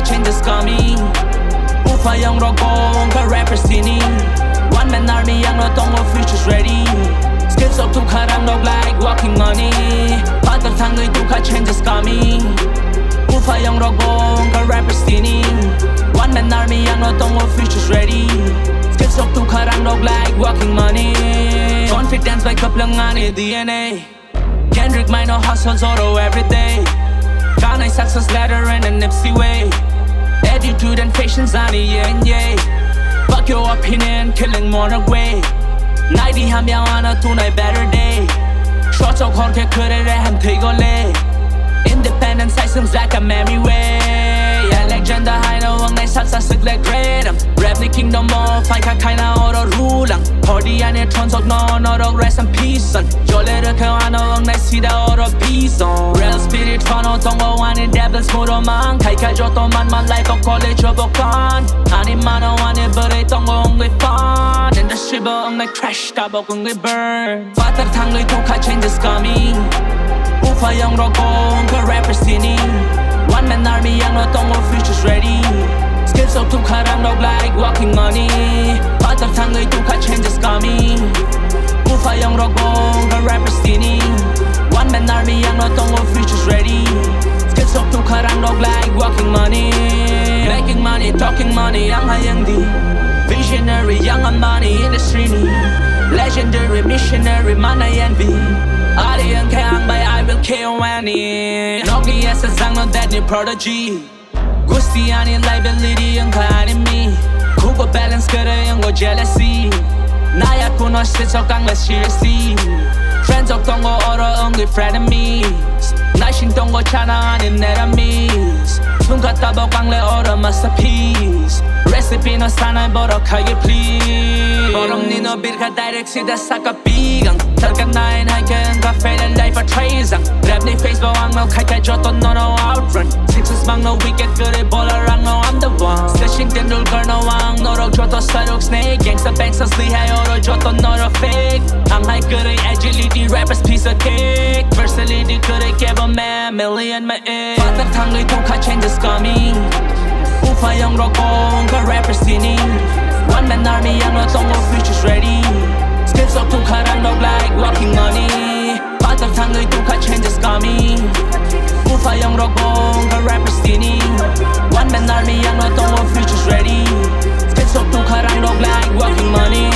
changes coming Ufa yang rogo ka rappers tini One man army yang no tong futures ready Skills of tukharang dog like walking money Patal thangay tukha changes coming Ufa yang rogo ka rappers tini One man army yang no tong futures ready Skills of tukharang dog like walking money Confidence by kaplangan ni DNA Kendrick might no hustle Zoro everyday Kanay success ladder in a Nipsey way Attitude and patience on the yin yang Fuck your opinion, killing more way Nighty ham yang on a tonight better day Shots of hard ke kure re ham tigole Independent systems like a merry way Legend high no ang nai salsa sig like great Rap ni kingdom mo fight ka kai na oro rulang Party ane trons og no rest in peace Jole re ke ano ang nai sida oro bison Real spirit fano tongo ane devils muro man Kai ka joto man life of college of okan Ani mano ane bere tongo ang fun Industry bo ang nai crash tabo kung burn Fatar thang lui tukha changes coming Ufa yang rogo ka rappers tini One man army yang no tong futures ready Skills of tukharang dog like walking money Patal thangay tukha changes coming Ufa yang rogo ka rappers tini One man army yang no tong futures ready Skills of tukharang dog like walking money Making money, talking money yang hayang di Visionary yang ang money industry ni Legendary missionary mana envy Ari ang kayang bay I will kill any Nogi as a sang no that ni prodigy Gusti ani liability ang kaanin me Kuko balance kare ang go jealousy Naya kuno shit so kang less seriously Friends of tongo oro ang frenemies Nashing tongo chana anin enemies Nunca tabo kang le oro masterpiece Recipe no sana boro kage please Borong ni no birka direct sida sa kapigang Talkan na in haiken ka fail and life a trace Rap ni Facebook ang no kai kai joto no outrun Sixes mang no wicked good baller ang no I'm the one Slashing Tendulkar no ang no rog joto sarok snake Gangsta banks ang slihay oro joto no fake Ang high good agility rappers piece of cake Versatility good give a man million my egg Fatar thangay tukha changes coming Ufa yang rogo ka rappers tini One man army yang no tong futures ready Skills of tukharang dog like walking money Patal thangay tukha changes coming Ufa yang rogo ka rappers tini One man army yang no tong futures ready Skills of tukharang dog like walking money